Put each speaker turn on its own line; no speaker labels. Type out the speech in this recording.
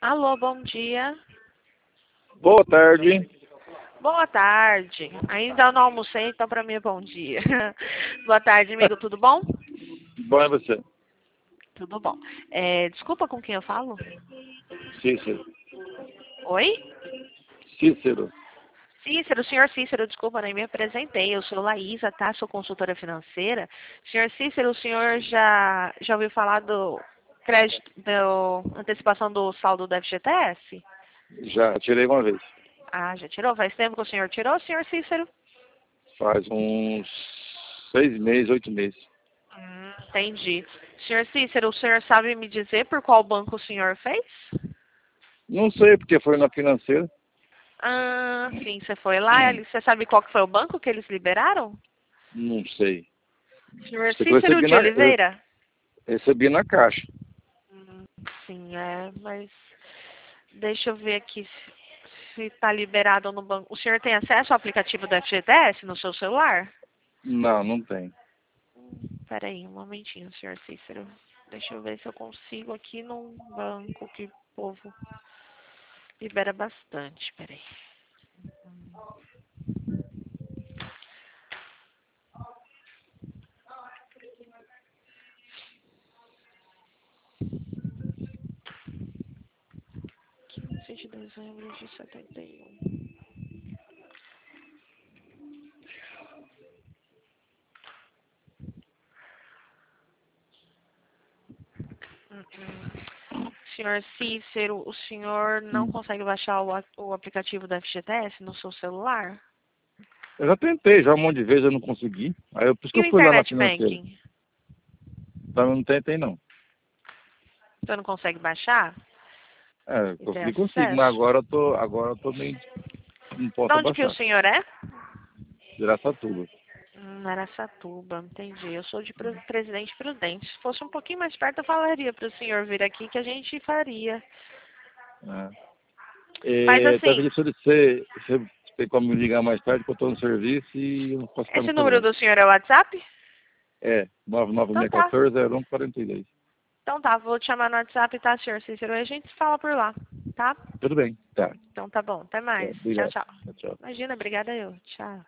Alô, bom dia.
Boa tarde.
Boa tarde. Ainda não almocei, então para mim é bom dia. Boa tarde, amigo, tudo bom?
Bom é você.
Tudo bom. Desculpa, com quem eu falo?
Cícero.
Oi?
Cícero.
Cícero, senhor Cícero, desculpa, nem me apresentei. Eu sou Laísa, tá? Sou consultora financeira. Senhor Cícero, o senhor já ouviu falar do crédito, da antecipação do saldo do FGTS?
Já tirei uma vez.
Ah, já tirou? Faz tempo que o senhor tirou, senhor Cícero?
Faz uns 6 meses, 8 meses.
Entendi. Senhor Cícero, o senhor sabe me dizer por qual banco o senhor fez?
Não sei porque foi na financeira.
Ah, sim, você foi lá. Você sabe qual que foi o banco que eles liberaram?
Não sei.
Senhor
Sei que eu
Cícero de Oliveira?
recebi na caixa.
Sim, mas deixa eu ver aqui se está liberado no banco. O senhor tem acesso ao aplicativo do FGTS no seu celular?
Não, não tem.
Peraí, um momentinho, senhor Cícero. Deixa eu ver se eu consigo aqui num banco que o povo libera bastante. Peraí. Quinze de dezembro de 71. Senhor Cícero, o senhor não consegue baixar o aplicativo da FGTS no seu celular?
Eu já tentei, já um monte de vezes eu não consegui. Por isso que
E o
eu fui lá na
Internet
financeira.
Banking?
Então não tentei não.
Você não consegue baixar e ter
Consegui consigo, mas
acesso?
agora eu tô meio. Não
De
posso
onde que o
abaixar.
senhor é?
Araçatuba.
Araçatuba, entendi. Eu sou de Presidente Prudente. Se fosse um pouquinho mais perto, eu falaria para o senhor vir aqui que a gente faria.
Né?
Mas
Tá
assim,
pedindo se você tem como me ligar mais tarde, que eu estou no serviço e eu não posso ficar no
esse número
celular.
do senhor é o WhatsApp?
Nove
Então
seis
tá.
9914-0142.
Então tá, vou te chamar no WhatsApp, tá, senhor Cícero? E a gente se fala por lá, tá?
Tudo bem, tá.
Então tá bom. Até mais. Tchau,
Obrigado.
tchau.
Tchau, tchau.
Imagina, obrigada eu. Tchau.